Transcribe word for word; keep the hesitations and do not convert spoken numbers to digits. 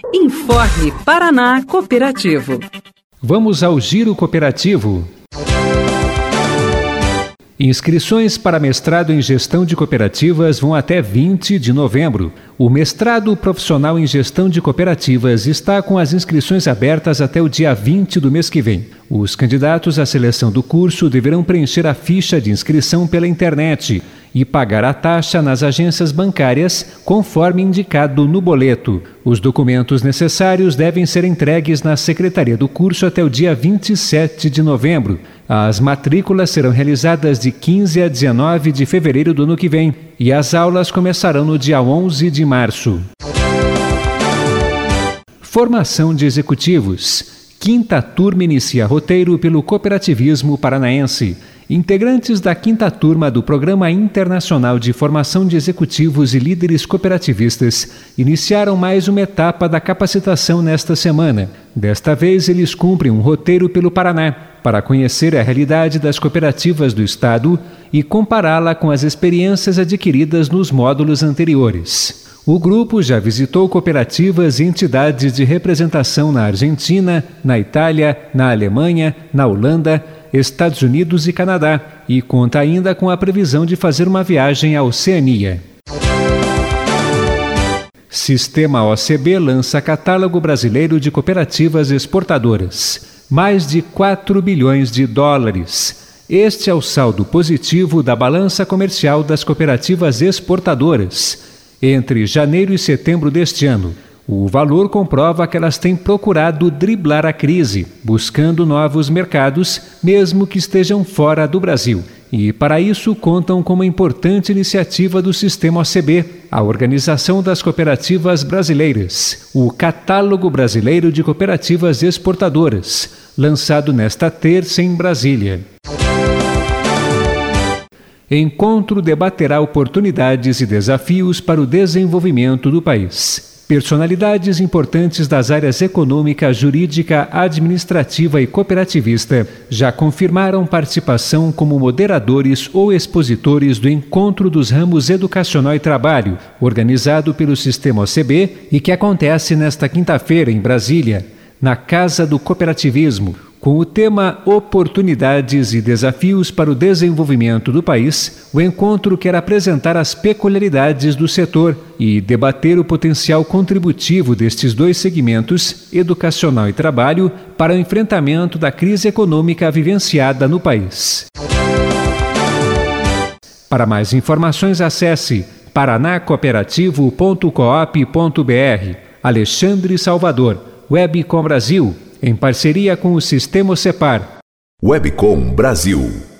Informe Paraná Cooperativo. Vamos ao Giro Cooperativo. Inscrições para mestrado em Gestão de Cooperativas vão até vinte de novembro. O mestrado profissional em Gestão de Cooperativas está com as inscrições abertas até o dia vinte do mês que vem. Os candidatos à seleção do curso deverão preencher a ficha de inscrição pela internet e pagar a taxa nas agências bancárias, conforme indicado no boleto. Os documentos necessários devem ser entregues na secretaria do curso até o dia vinte e sete de novembro. As matrículas serão realizadas de quinze a dezenove de fevereiro do ano que vem e as aulas começarão no dia onze de março. Formação de executivos. Quinta turma inicia roteiro pelo cooperativismo paranaense. Integrantes da quinta turma do Programa Internacional de Formação de Executivos e Líderes Cooperativistas iniciaram mais uma etapa da capacitação nesta semana. Desta vez, eles cumprem um roteiro pelo Paraná, para conhecer a realidade das cooperativas do Estado e compará-la com as experiências adquiridas nos módulos anteriores. O grupo já visitou cooperativas e entidades de representação na Argentina, na Itália, na Alemanha, na Holanda, Estados Unidos e Canadá, e conta ainda com a previsão de fazer uma viagem à Oceania. Sistema O C B lança Catálogo Brasileiro de Cooperativas Exportadoras. Mais de quatro bilhões de dólares. Este é o saldo positivo da balança comercial das cooperativas exportadoras. Entre janeiro e setembro deste ano, o valor comprova que elas têm procurado driblar a crise, buscando novos mercados, mesmo que estejam fora do Brasil. E, para isso, contam com uma importante iniciativa do Sistema O C B, a Organização das Cooperativas Brasileiras, o Catálogo Brasileiro de Cooperativas Exportadoras, lançado nesta terça em Brasília. Encontro debaterá oportunidades e desafios para o desenvolvimento do país. Personalidades importantes das áreas econômica, jurídica, administrativa e cooperativista já confirmaram participação como moderadores ou expositores do Encontro dos Ramos Educacional e Trabalho, organizado pelo Sistema O C B e que acontece nesta quinta-feira em Brasília, na Casa do Cooperativismo, com o tema Oportunidades e Desafios para o Desenvolvimento do País. O encontro quer apresentar as peculiaridades do setor e debater o potencial contributivo destes dois segmentos, educacional e trabalho, para o enfrentamento da crise econômica vivenciada no país. Para mais informações, acesse paraná cooperativo ponto coop ponto br. Alexandre Salvador, Webcom Brasil, em parceria com o Sistema Cepar. Webcom Brasil.